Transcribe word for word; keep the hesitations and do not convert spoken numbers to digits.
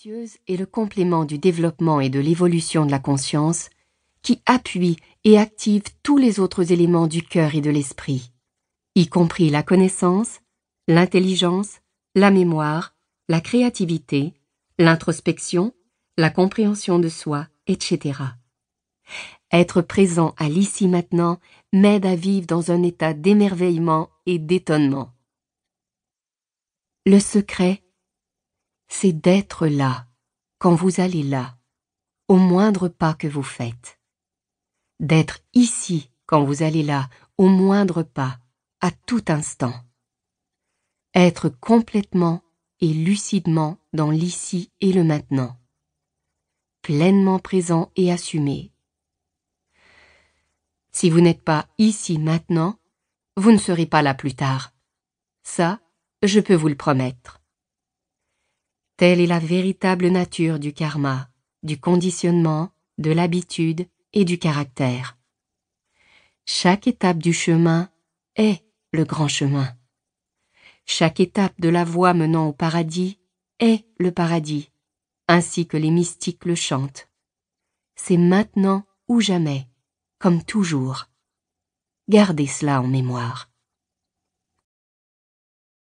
silencieuse est le complément du développement et de l'évolution de la conscience qui appuie et active tous les autres éléments du cœur et de l'esprit, y compris la connaissance, l'intelligence, la mémoire, la créativité, l'introspection, la compréhension de soi, et cetera. Être présent à l'ici maintenant m'aide à vivre dans un état d'émerveillement et d'étonnement. Le secret, c'est d'être là, quand vous allez là, au moindre pas que vous faites. D'être ici, quand vous allez là, au moindre pas, à tout instant. Être complètement et lucidement dans l'ici et le maintenant. Pleinement présent et assumé. Si vous n'êtes pas ici maintenant, vous ne serez pas là plus tard. Ça, je peux vous le promettre. Telle est la véritable nature du karma, du conditionnement, de l'habitude et du caractère. Chaque étape du chemin est le grand chemin. Chaque étape de la voie menant au paradis est le paradis, ainsi que les mystiques le chantent. C'est maintenant ou jamais, comme toujours. Gardez cela en mémoire.